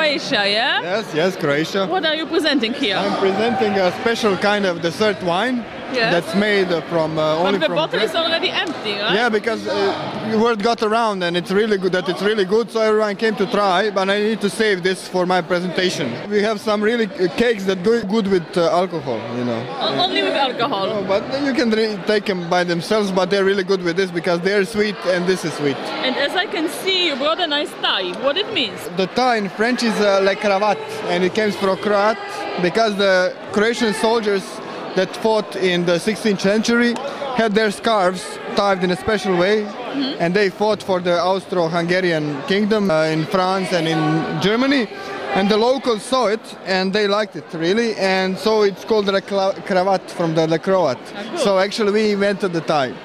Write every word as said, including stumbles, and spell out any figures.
Croatia, yeah? Yes, yes, Croatia. What are you presenting here? I'm presenting a special kind of dessert wine Yes. that's made from uh, only But the from bottle grape. is already empty, right? Yeah, because uh, word got around and it's really good that it's really good, so everyone came to try, but I need to save this for my presentation. We have some really uh, cakes that go good with uh, alcohol, you know. O- Only with alcohol. Oh, but you can re- take them by themselves, but they're really good with this because they're sweet and this is sweet. And as I can see, you brought a nice tie. What it means? The tie in French is uh, le cravate, and it comes from Croat because the Croatian soldiers that fought in the sixteenth century had their scarves tied in a special way, mm-hmm. and they fought for the Austro-Hungarian kingdom uh, in France and in Germany. And the locals saw it and they liked it really, and so it's called the cravat from the, the Croat. Ah, cool. So actually we invented the tie.